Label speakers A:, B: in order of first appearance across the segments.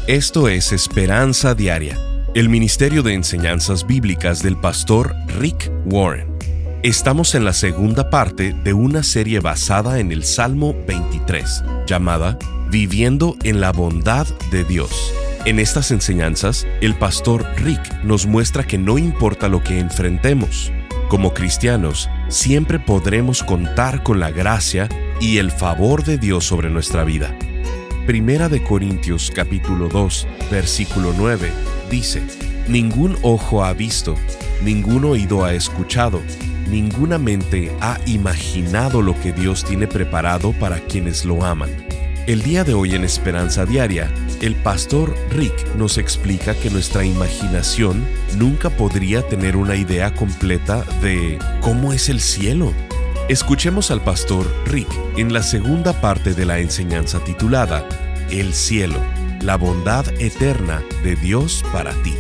A: Esto es Esperanza Diaria, el Ministerio de Enseñanzas Bíblicas del pastor Rick Warren. Estamos en la segunda parte de una serie basada en el Salmo 23, llamada Viviendo en la Bondad de Dios. En estas enseñanzas, el pastor Rick nos muestra que no importa lo que enfrentemos, como cristianos, siempre podremos contar con la gracia y el favor de Dios sobre nuestra vida. Primera de Corintios capítulo 2, versículo 9, dice: Ningún ojo ha visto, ningún oído ha escuchado, ninguna mente ha imaginado lo que Dios tiene preparado para quienes lo aman. El día de hoy en Esperanza Diaria, el pastor Rick nos explica que nuestra imaginación nunca podría tener una idea completa de cómo es el cielo. Escuchemos al pastor Rick en la segunda parte de la enseñanza titulada El cielo, la bondad eterna de Dios para ti.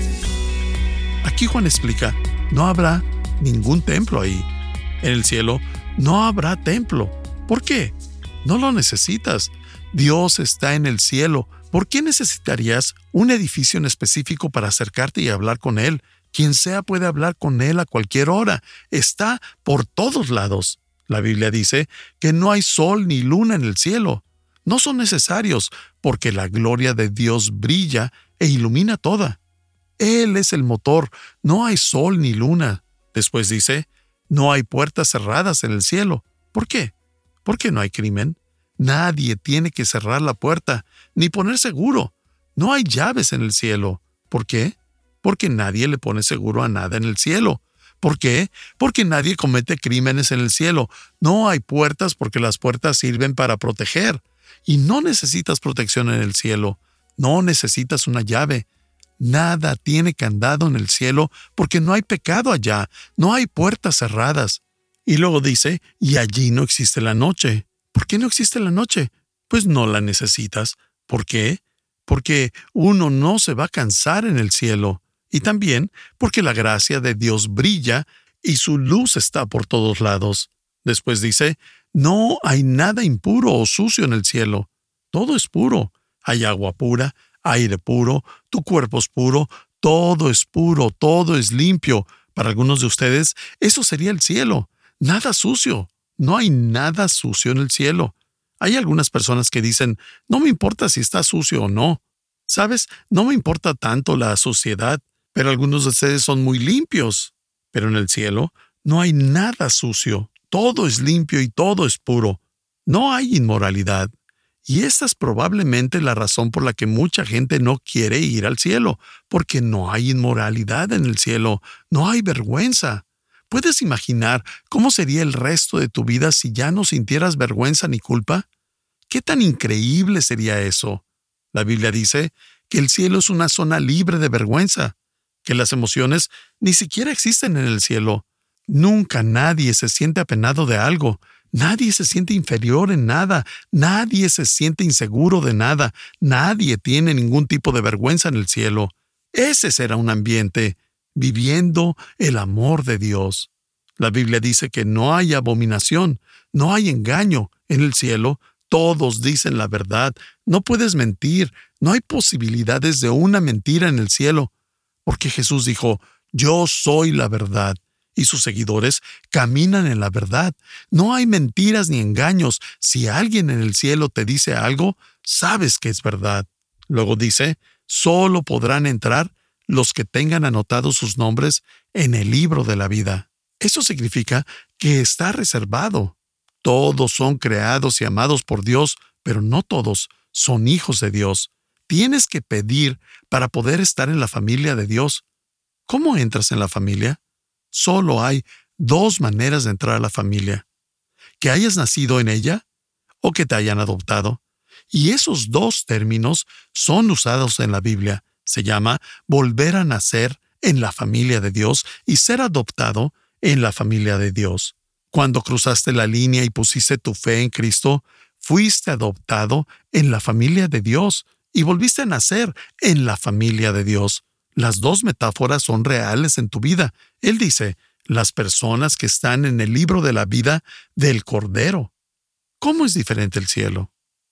B: Aquí Juan explica, no habrá ningún templo ahí. En el cielo no habrá templo. ¿Por qué? No lo necesitas. Dios está en el cielo. ¿Por qué necesitarías un edificio en específico para acercarte y hablar con Él? Quien sea puede hablar con Él a cualquier hora. Está por todos lados. La Biblia dice que no hay sol ni luna en el cielo. No son necesarios porque la gloria de Dios brilla e ilumina toda. Él es el motor. No hay sol ni luna. Después dice, no hay puertas cerradas en el cielo. ¿Por qué? Porque no hay crimen. Nadie tiene que cerrar la puerta ni poner seguro. No hay llaves en el cielo. ¿Por qué? Porque nadie le pone seguro a nada en el cielo. ¿Por qué? Porque nadie comete crímenes en el cielo. No hay puertas porque las puertas sirven para proteger. Y no necesitas protección en el cielo. No necesitas una llave. Nada tiene candado en el cielo porque no hay pecado allá. No hay puertas cerradas. Y luego dice, y allí no existe la noche. ¿Por qué no existe la noche? Pues no la necesitas. ¿Por qué? Porque uno no se va a cansar en el cielo. Y también porque la gracia de Dios brilla y su luz está por todos lados. Después dice, no hay nada impuro o sucio en el cielo. Todo es puro. Hay agua pura, aire puro, tu cuerpo es puro, todo es puro, todo es limpio. Para algunos de ustedes, eso sería el cielo. Nada sucio. No hay nada sucio en el cielo. Hay algunas personas que dicen, no me importa si está sucio o no. ¿Sabes? No me importa tanto la suciedad, pero algunos de ustedes son muy limpios. Pero en el cielo no hay nada sucio. Todo es limpio y todo es puro. No hay inmoralidad. Y esta es probablemente la razón por la que mucha gente no quiere ir al cielo, porque no hay inmoralidad en el cielo. No hay vergüenza. ¿Puedes imaginar cómo sería el resto de tu vida si ya no sintieras vergüenza ni culpa? ¿Qué tan increíble sería eso? La Biblia dice que el cielo es una zona libre de vergüenza, que las emociones ni siquiera existen en el cielo. Nunca nadie se siente apenado de algo. Nadie se siente inferior en nada. Nadie se siente inseguro de nada. Nadie tiene ningún tipo de vergüenza en el cielo. Ese será un ambiente viviendo el amor de Dios. La Biblia dice que no hay abominación, no hay engaño. En el cielo todos dicen la verdad. No puedes mentir. No hay posibilidades de una mentira en el cielo. Porque Jesús dijo, yo soy la verdad. Y sus seguidores caminan en la verdad. No hay mentiras ni engaños. Si alguien en el cielo te dice algo, sabes que es verdad. Luego dice, solo podrán entrar los que tengan anotados sus nombres en el libro de la vida. Eso significa que está reservado. Todos son creados y amados por Dios, pero no todos son hijos de Dios. Tienes que pedir para poder estar en la familia de Dios. ¿Cómo entras en la familia? Solo hay dos maneras de entrar a la familia: que hayas nacido en ella o que te hayan adoptado. Y esos dos términos son usados en la Biblia. Se llama volver a nacer en la familia de Dios y ser adoptado en la familia de Dios. Cuando cruzaste la línea y pusiste tu fe en Cristo, fuiste adoptado en la familia de Dios y volviste a nacer en la familia de Dios. Las dos metáforas son reales en tu vida. Él dice, las personas que están en el libro de la vida del Cordero. ¿Cómo es diferente el cielo?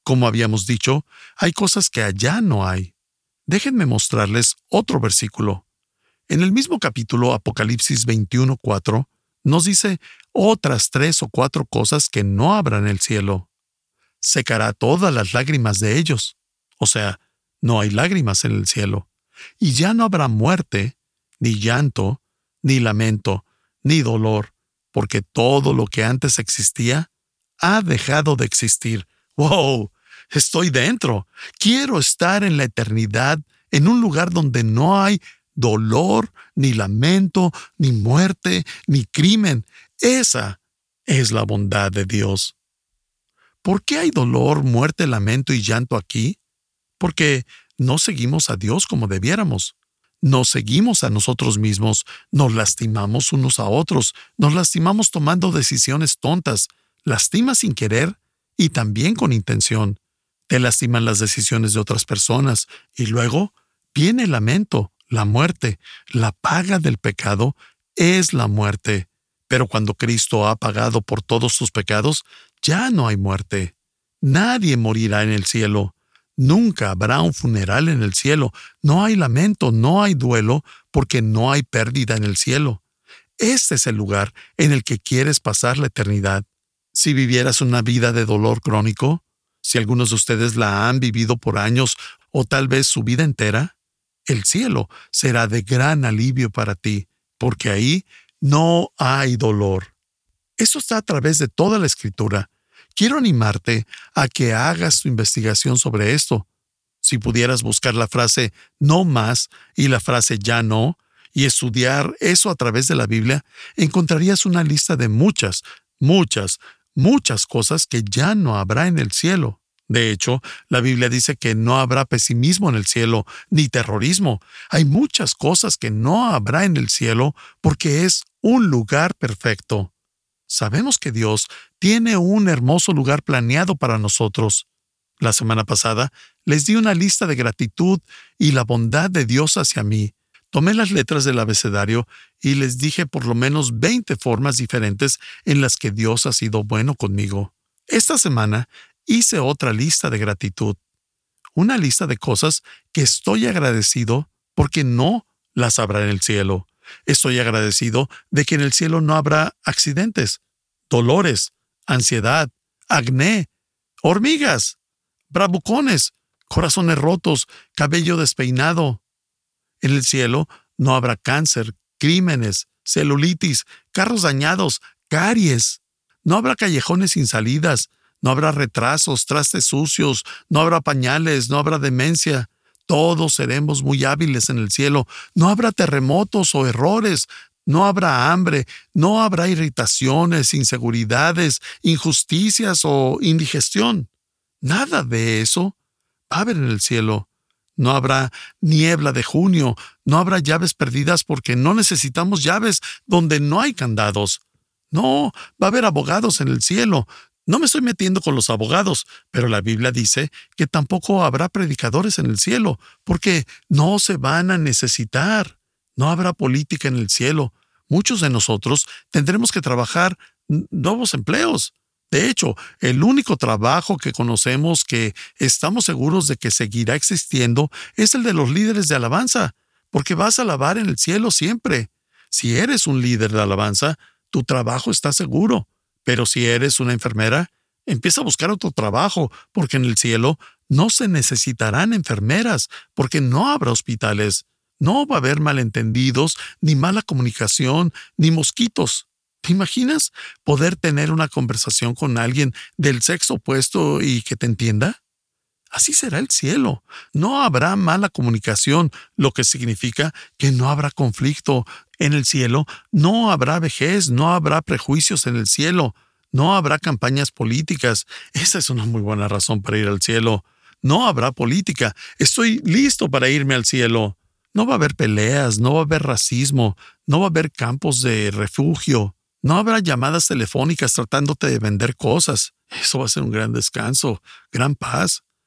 B: Como habíamos dicho, hay cosas que allá no hay. Déjenme mostrarles otro versículo. En el mismo capítulo, Apocalipsis 21:4, nos dice otras 3 o 4 cosas que no habrá en el cielo. Secará todas las lágrimas de ellos. O sea, no hay lágrimas en el cielo. Y ya no habrá muerte, ni llanto, ni lamento, ni dolor, porque todo lo que antes existía ha dejado de existir. ¡Wow! Estoy dentro. Quiero estar en la eternidad, en un lugar donde no hay dolor, ni lamento, ni muerte, ni crimen. Esa es la bondad de Dios. ¿Por qué hay dolor, muerte, lamento y llanto aquí? Porque no seguimos a Dios como debiéramos. Nos seguimos a nosotros mismos, nos lastimamos unos a otros, nos lastimamos tomando decisiones tontas, lastimas sin querer y también con intención. Te lastiman las decisiones de otras personas y luego viene el lamento, la muerte. La paga del pecado es la muerte. Pero cuando Cristo ha pagado por todos tus pecados, ya no hay muerte. Nadie morirá en el cielo. Nunca habrá un funeral en el cielo. No hay lamento, no hay duelo, porque no hay pérdida en el cielo. Este es el lugar en el que quieres pasar la eternidad. Si vivieras una vida de dolor crónico, si algunos de ustedes la han vivido por años o tal vez su vida entera, el cielo será de gran alivio para ti, porque ahí no hay dolor. Eso está a través de toda la Escritura. Quiero animarte a que hagas tu investigación sobre esto. Si pudieras buscar la frase no más y la frase ya no, y estudiar eso a través de la Biblia, encontrarías una lista de muchas cosas que ya no habrá en el cielo. De hecho, la Biblia dice que no habrá pesimismo en el cielo, ni terrorismo. Hay muchas cosas que no habrá en el cielo porque es un lugar perfecto. Sabemos que Dios tiene un hermoso lugar planeado para nosotros. La semana pasada les di una lista de gratitud y la bondad de Dios hacia mí. Tomé las letras del abecedario y les dije por lo menos 20 formas diferentes en las que Dios ha sido bueno conmigo. Esta semana hice otra lista de gratitud. Una lista de cosas que estoy agradecido porque no las habrá en el cielo. Estoy agradecido de que en el cielo no habrá accidentes, dolores, ansiedad, acné, hormigas, bravucones, corazones rotos, cabello despeinado. En el cielo no habrá cáncer, crímenes, celulitis, carros dañados, caries. No habrá callejones sin salidas, no habrá retrasos, trastes sucios, no habrá pañales, no habrá demencia. Todos seremos muy hábiles en el cielo. No habrá terremotos o errores. No habrá hambre. No habrá irritaciones, inseguridades, injusticias o indigestión. Nada de eso va a haber en el cielo. No habrá niebla de junio. No habrá llaves perdidas porque no necesitamos llaves donde no hay candados. No, va a haber abogados en el cielo. No me estoy metiendo con los abogados, pero la Biblia dice que tampoco habrá predicadores en el cielo, porque no se van a necesitar. No habrá política en el cielo. Muchos de nosotros tendremos que trabajar nuevos empleos. De hecho, el único trabajo que conocemos que estamos seguros de que seguirá existiendo es el de los líderes de alabanza, porque vas a alabar en el cielo siempre. Si eres un líder de alabanza, tu trabajo está seguro. Pero si eres una enfermera, empieza a buscar otro trabajo, porque en el cielo no se necesitarán enfermeras, porque no habrá hospitales. No va a haber malentendidos, ni mala comunicación, ni mosquitos. ¿Te imaginas poder tener una conversación con alguien del sexo opuesto y que te entienda? Así será el cielo. No habrá mala comunicación, lo que significa que no habrá conflicto. En el cielo no habrá vejez, no habrá prejuicios en el cielo, no habrá campañas políticas. Esa es una muy buena razón para ir al cielo. No habrá política. Estoy listo para irme al cielo. No va a haber peleas, no va a haber racismo, no va a haber campos de refugio, no habrá llamadas telefónicas tratándote de vender cosas. Eso va a ser un gran descanso, gran paz.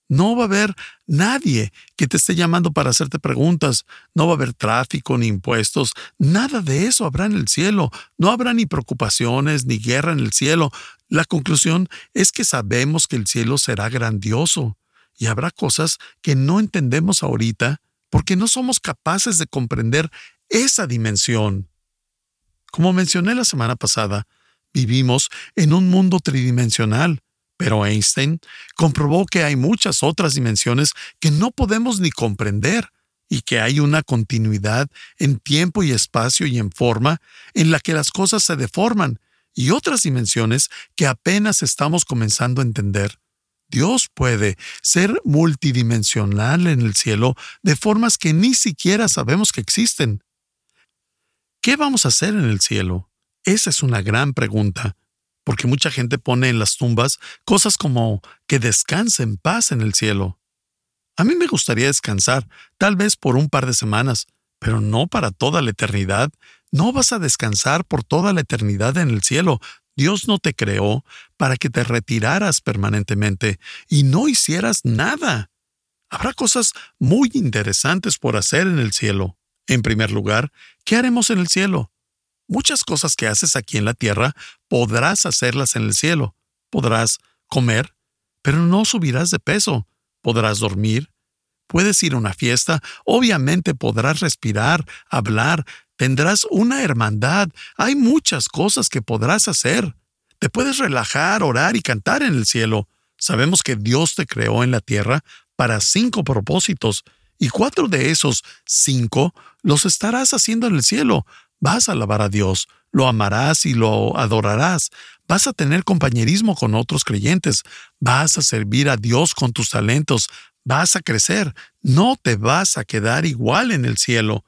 B: No va a haber nadie que te esté llamando para hacerte preguntas. No va a haber tráfico ni impuestos. Nada de eso habrá en el cielo. No habrá ni preocupaciones ni guerra en el cielo. La conclusión es que sabemos que el cielo será grandioso y habrá cosas que no entendemos ahorita porque no somos capaces de comprender esa dimensión. Como mencioné la semana pasada, vivimos en un mundo tridimensional. Pero Einstein comprobó que hay muchas otras dimensiones que no podemos ni comprender y que hay una continuidad en tiempo y espacio y en forma en la que las cosas se deforman y otras dimensiones que apenas estamos comenzando a entender. Dios puede ser multidimensional en el cielo de formas que ni siquiera sabemos que existen. ¿Qué vamos a hacer en el cielo? Esa es una gran pregunta. Porque mucha gente pone en las tumbas cosas como que descanse en paz en el cielo. A mí me gustaría descansar, tal vez por un par de semanas, pero no para toda la eternidad. No vas a descansar por toda la eternidad en el cielo. Dios no te creó para que te retiraras permanentemente y no hicieras nada. Habrá cosas muy interesantes por hacer en el cielo. En primer lugar, ¿qué haremos en el cielo? Muchas cosas que haces aquí en la tierra podrás hacerlas en el cielo. Podrás comer, pero no subirás de peso. Podrás dormir. Puedes ir a una fiesta. Obviamente podrás respirar, hablar. Tendrás una hermandad. Hay muchas cosas que podrás hacer. Te puedes relajar, orar y cantar en el cielo. Sabemos que Dios te creó en la tierra para 5 propósitos, y 4 de esos 5 los estarás haciendo en el cielo. Vas a alabar a Dios, lo amarás y lo adorarás. Vas a tener compañerismo con otros creyentes. Vas a servir a Dios con tus talentos. Vas a crecer. No te vas a quedar igual en el cielo.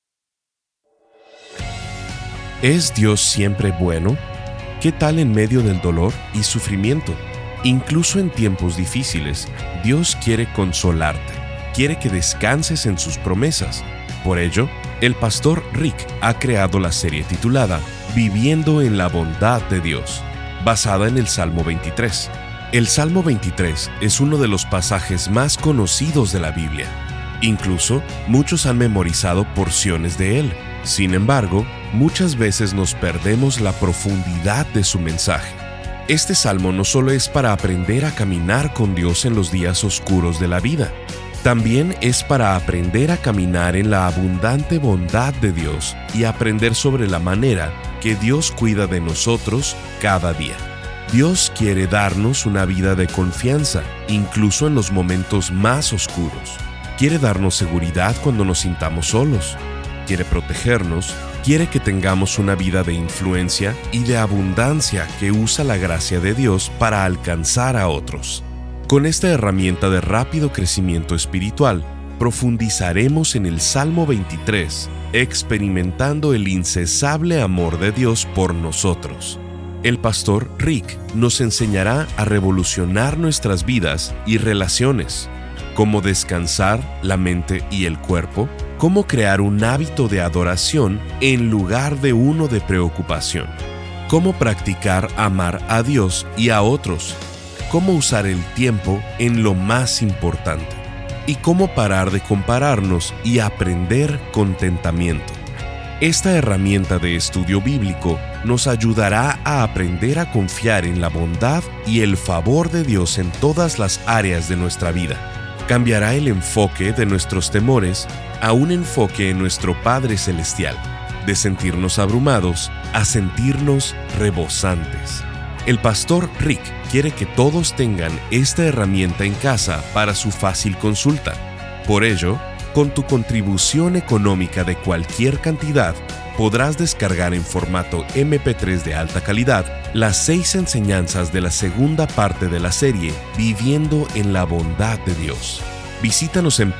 A: ¿Es Dios siempre bueno? ¿Qué tal en medio del dolor y sufrimiento? Incluso en tiempos difíciles, Dios quiere consolarte. Quiere que descanses en sus promesas. Por ello, el pastor Rick ha creado la serie titulada Viviendo en la bondad de Dios, basada en el Salmo 23. El Salmo 23 es uno de los pasajes más conocidos de la Biblia. Incluso, muchos han memorizado porciones de él. Sin embargo, muchas veces nos perdemos la profundidad de su mensaje. Este salmo no solo es para aprender a caminar con Dios en los días oscuros de la vida, también es para aprender a caminar en la abundante bondad de Dios y aprender sobre la manera que Dios cuida de nosotros cada día. Dios quiere darnos una vida de confianza, incluso en los momentos más oscuros. Quiere darnos seguridad cuando nos sintamos solos. Quiere protegernos. Quiere que tengamos una vida de influencia y de abundancia que usa la gracia de Dios para alcanzar a otros. Con esta herramienta de rápido crecimiento espiritual, profundizaremos en el Salmo 23, experimentando el incesable amor de Dios por nosotros. El pastor Rick nos enseñará a revolucionar nuestras vidas y relaciones, cómo descansar la mente y el cuerpo, cómo crear un hábito de adoración en lugar de uno de preocupación, cómo practicar amar a Dios y a otros, cómo usar el tiempo en lo más importante y cómo parar de compararnos y aprender contentamiento. Esta herramienta de estudio bíblico nos ayudará a aprender a confiar en la bondad y el favor de Dios en todas las áreas de nuestra vida. Cambiará el enfoque de nuestros temores a un enfoque en nuestro Padre Celestial, de sentirnos abrumados a sentirnos rebosantes. El pastor Rick quiere que todos tengan esta herramienta en casa para su fácil consulta. Por ello, con tu contribución económica de cualquier cantidad, podrás descargar en formato MP3 de alta calidad las 6 enseñanzas de la segunda parte de la serie Viviendo en la bondad de Dios. Visítanos en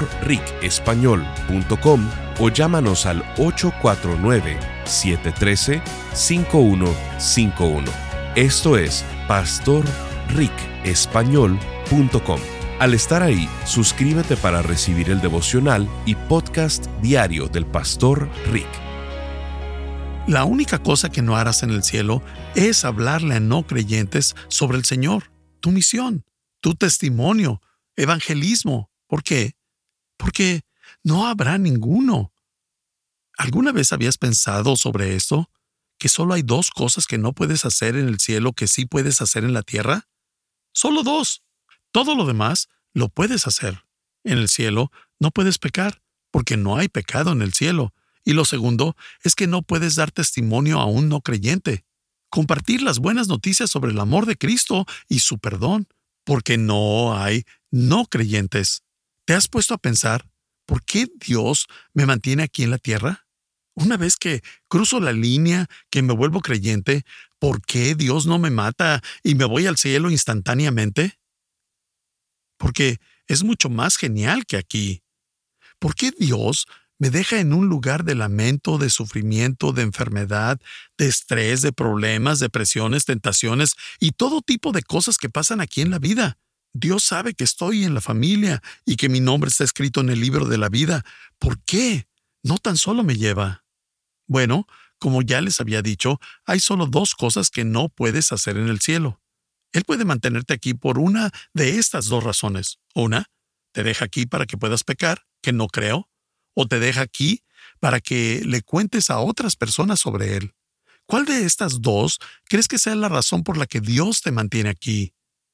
A: pastorricespañol.com o llámanos al 849-713-5151. Esto es pastorricespañol.com. Al estar ahí, suscríbete para recibir el devocional y podcast diario del pastor Rick.
B: La única cosa que no harás en el cielo es hablarle a no creyentes sobre el Señor, tu misión, tu testimonio, evangelismo. ¿Por qué? Porque no habrá ninguno. ¿Alguna vez habías pensado sobre esto? ¿Que solo hay dos cosas que no puedes hacer en el cielo que sí puedes hacer en la tierra? Solo dos. Todo lo demás lo puedes hacer. En el cielo no puedes pecar, porque no hay pecado en el cielo. Y lo segundo es que no puedes dar testimonio a un no creyente. Compartir las buenas noticias sobre el amor de Cristo y su perdón, porque no hay no creyentes. ¿Te has puesto a pensar por qué Dios me mantiene aquí en la tierra? Una vez que cruzo la línea, que me vuelvo creyente, ¿por qué Dios no me mata y me voy al cielo instantáneamente? Porque es mucho más genial que aquí. ¿Por qué Dios me deja en un lugar de lamento, de sufrimiento, de enfermedad, de estrés, de problemas, depresiones, tentaciones y todo tipo de cosas que pasan aquí en la vida? Dios sabe que estoy en la familia y que mi nombre está escrito en el libro de la vida. ¿Por qué no tan solo me lleva? Bueno, como ya les había dicho, hay solo dos cosas que no puedes hacer en el cielo. Él puede mantenerte aquí por una de estas dos razones. Una, te deja aquí para que puedas pecar, que no creo, o te deja aquí para que le cuentes a otras personas sobre él. ¿Cuál de estas dos crees que sea la razón por la que Dios te mantiene aquí?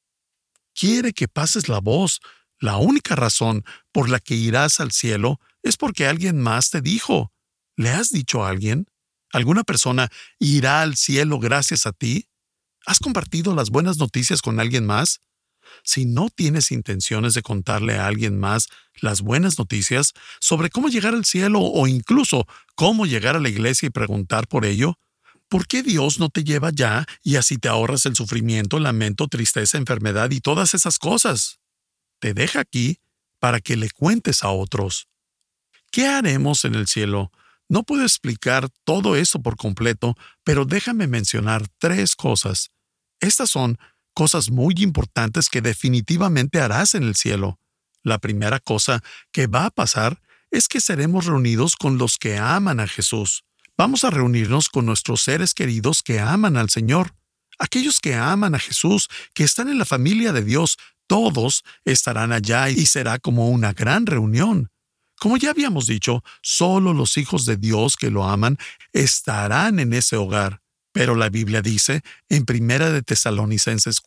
B: Quiere que pases la voz. La única razón por la que irás al cielo es porque alguien más te dijo. ¿Le has dicho a alguien? ¿Alguna persona irá al cielo gracias a ti? ¿Has compartido las buenas noticias con alguien más? Si no tienes intenciones de contarle a alguien más las buenas noticias sobre cómo llegar al cielo o incluso cómo llegar a la iglesia y preguntar por ello, ¿por qué Dios no te lleva ya y así te ahorras el sufrimiento, lamento, tristeza, enfermedad y todas esas cosas? Te deja aquí para que le cuentes a otros. ¿Qué haremos en el cielo? No puedo explicar todo eso por completo, pero déjame mencionar 3 cosas. Estas son cosas muy importantes que definitivamente harás en el cielo. La primera cosa que va a pasar es que seremos reunidos con los que aman a Jesús. Vamos a reunirnos con nuestros seres queridos que aman al Señor. Aquellos que aman a Jesús, que están en la familia de Dios, todos estarán allá y será como una gran reunión. Como ya habíamos dicho, solo los hijos de Dios que lo aman estarán en ese hogar. Pero la Biblia dice en 1 de Tesalonicenses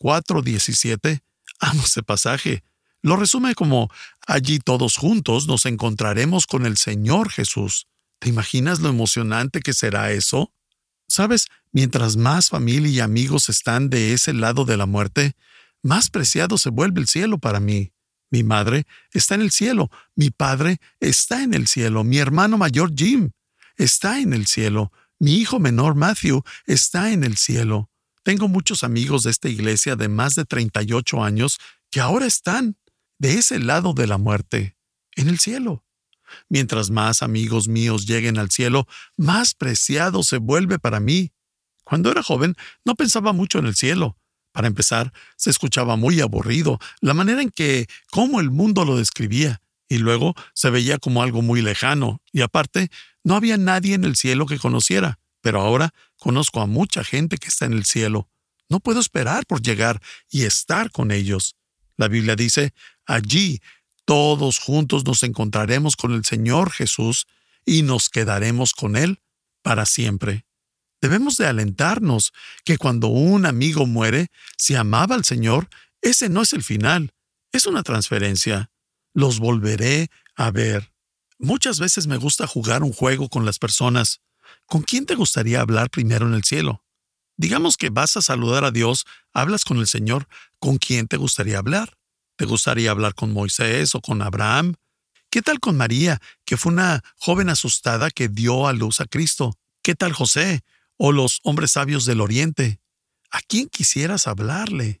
B: 4:17, amo ese pasaje. Lo resume como, allí todos juntos nos encontraremos con el Señor Jesús. ¿Te imaginas lo emocionante que será eso? ¿Sabes? Mientras más familia y amigos están de ese lado de la muerte, más preciado se vuelve el cielo para mí. Mi madre está en el cielo, mi padre está en el cielo, mi hermano mayor Jim está en el cielo, mi hijo menor Matthew está en el cielo. Tengo muchos amigos de esta iglesia de más de 38 años que ahora están de ese lado de la muerte, en el cielo. Mientras más amigos míos lleguen al cielo, más preciado se vuelve para mí. Cuando era joven, no pensaba mucho en el cielo. Para empezar, se escuchaba muy aburrido la manera en que cómo el mundo lo describía, y luego se veía como algo muy lejano, y aparte, no había nadie en el cielo que conociera, pero ahora conozco a mucha gente que está en el cielo. No puedo esperar por llegar y estar con ellos. La Biblia dice, allí todos juntos nos encontraremos con el Señor Jesús y nos quedaremos con Él para siempre. Debemos de alentarnos que cuando un amigo muere, si amaba al Señor, ese no es el final, es una transferencia. Los volveré a ver. Muchas veces me gusta jugar un juego con las personas. ¿Con quién te gustaría hablar primero en el cielo? Digamos que vas a saludar a Dios, hablas con el Señor. ¿Con quién te gustaría hablar? ¿Te gustaría hablar con Moisés o con Abraham? ¿Qué tal con María, que fue una joven asustada que dio a luz a Cristo? ¿Qué tal José? ¿O los hombres sabios del Oriente? ¿A quién quisieras hablarle?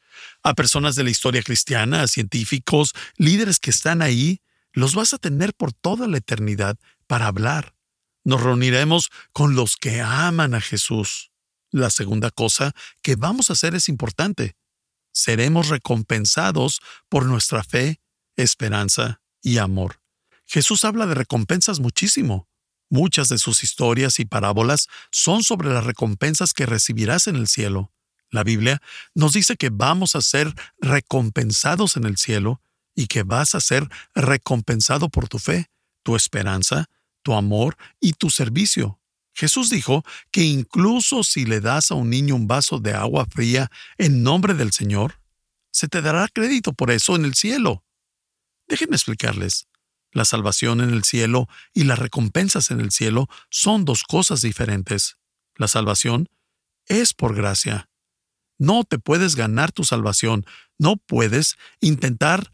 B: A personas de la historia cristiana, a científicos, líderes que están ahí, los vas a tener por toda la eternidad para hablar. Nos reuniremos con los que aman a Jesús. La segunda cosa que vamos a hacer es importante. Seremos recompensados por nuestra fe, esperanza y amor. Jesús habla de recompensas muchísimo. Muchas de sus historias y parábolas son sobre las recompensas que recibirás en el cielo. La Biblia nos dice que vamos a ser recompensados en el cielo y que vas a ser recompensado por tu fe, tu esperanza, tu amor y tu servicio. Jesús dijo que incluso si le das a un niño un vaso de agua fría en nombre del Señor, se te dará crédito por eso en el cielo. Déjenme explicarles. La salvación en el cielo y las recompensas en el cielo son dos cosas diferentes. La salvación es por gracia. No te puedes ganar tu salvación. No puedes intentar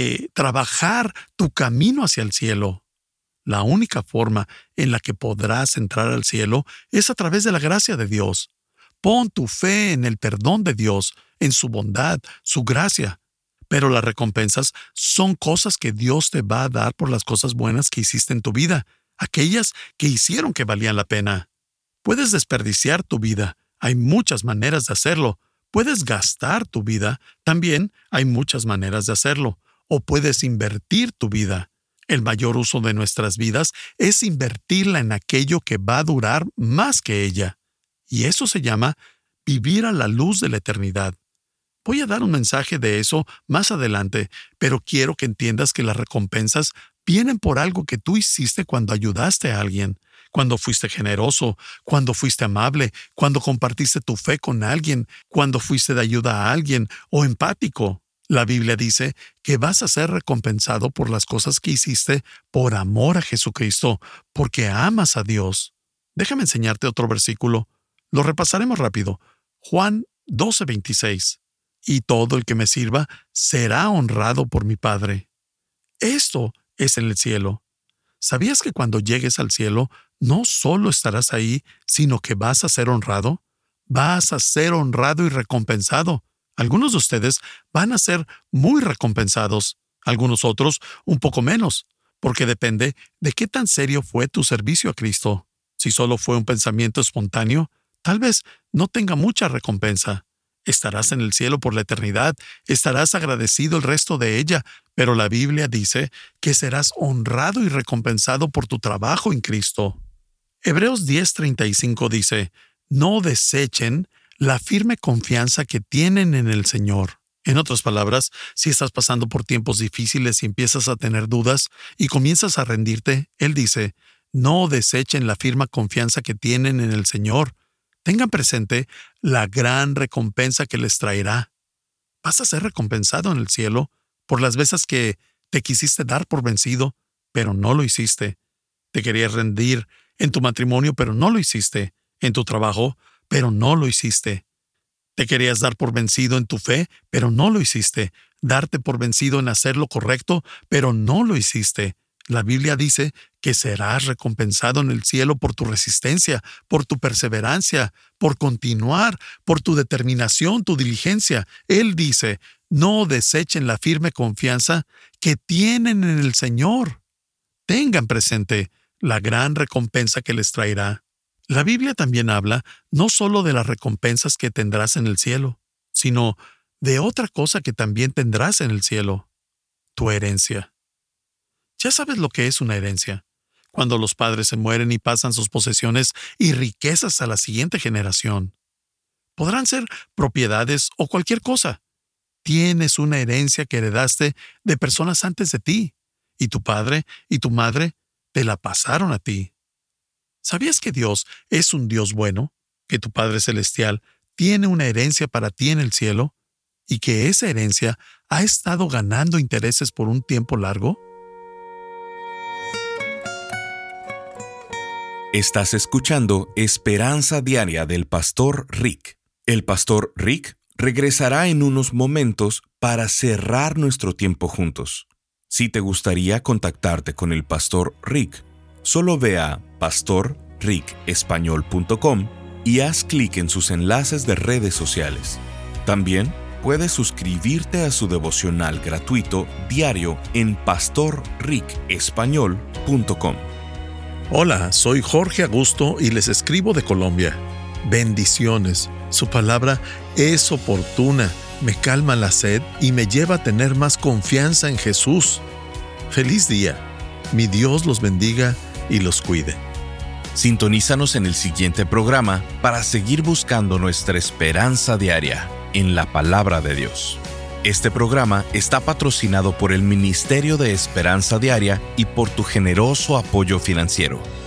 B: trabajar tu camino hacia el cielo. La única forma en la que podrás entrar al cielo es a través de la gracia de Dios. Pon tu fe en el perdón de Dios, en su bondad, su gracia. Pero las recompensas son cosas que Dios te va a dar por las cosas buenas que hiciste en tu vida, aquellas que hicieron que valían la pena. Puedes desperdiciar tu vida. Hay muchas maneras de hacerlo. Puedes gastar tu vida. También hay muchas maneras de hacerlo. O puedes invertir tu vida. El mayor uso de nuestras vidas es invertirla en aquello que va a durar más que ella. Y eso se llama vivir a la luz de la eternidad. Voy a dar un mensaje de eso más adelante, pero quiero que entiendas que las recompensas vienen por algo que tú hiciste cuando ayudaste a alguien, cuando fuiste generoso, cuando fuiste amable, cuando compartiste tu fe con alguien, cuando fuiste de ayuda a alguien o empático. La Biblia dice que vas a ser recompensado por las cosas que hiciste por amor a Jesucristo, porque amas a Dios. Déjame enseñarte otro versículo. Lo repasaremos rápido. Juan 12:26. Y todo el que me sirva será honrado por mi Padre. Esto es en el cielo. ¿Sabías que cuando llegues al cielo, no solo estarás ahí, sino que vas a ser honrado? Vas a ser honrado y recompensado. Algunos de ustedes van a ser muy recompensados, algunos otros un poco menos, porque depende de qué tan serio fue tu servicio a Cristo. Si solo fue un pensamiento espontáneo, tal vez no tenga mucha recompensa. Estarás en el cielo por la eternidad, estarás agradecido el resto de ella, pero la Biblia dice que serás honrado y recompensado por tu trabajo en Cristo. Hebreos 10:35 dice, no desechen la firme confianza que tienen en el Señor. En otras palabras, si estás pasando por tiempos difíciles y empiezas a tener dudas y comienzas a rendirte, Él dice, no desechen la firme confianza que tienen en el Señor. Tengan presente la gran recompensa que les traerá. Vas a ser recompensado en el cielo por las veces que te quisiste dar por vencido, pero no lo hiciste. Te querías rendir en tu matrimonio, pero no lo hiciste. En tu trabajo, pero no lo hiciste. Te querías dar por vencido en tu fe, pero no lo hiciste. Darte por vencido en hacer lo correcto, pero no lo hiciste. La Biblia dice que serás recompensado en el cielo por tu resistencia, por tu perseverancia, por continuar, por tu determinación, tu diligencia. Él dice, no desechen la firme confianza que tienen en el Señor. Tengan presente la gran recompensa que les traerá. La Biblia también habla no solo de las recompensas que tendrás en el cielo, sino de otra cosa que también tendrás en el cielo, tu herencia. Ya sabes lo que es una herencia. Cuando los padres se mueren y pasan sus posesiones y riquezas a la siguiente generación. Podrán ser propiedades o cualquier cosa. Tienes una herencia que heredaste de personas antes de ti, y tu padre y tu madre te la pasaron a ti. ¿Sabías que Dios es un Dios bueno? ¿Que tu Padre Celestial tiene una herencia para ti en el cielo? ¿Y que esa herencia ha estado ganando intereses por un tiempo largo?
A: Estás escuchando Esperanza Diaria del Pastor Rick. El Pastor Rick regresará en unos momentos para cerrar nuestro tiempo juntos. Si te gustaría contactarte con el Pastor Rick, solo ve a pastorricespañol.com y haz clic en sus enlaces de redes sociales. También puedes suscribirte a su devocional gratuito diario en pastorricespañol.com.
B: Hola, soy Jorge Augusto y les escribo de Colombia. Bendiciones. Su palabra es oportuna, me calma la sed y me lleva a tener más confianza en Jesús. Feliz día. Mi Dios los bendiga y los cuide.
A: Sintonízanos en el siguiente programa para seguir buscando nuestra esperanza diaria en la palabra de Dios. Este programa está patrocinado por el Ministerio de Esperanza Diaria y por tu generoso apoyo financiero.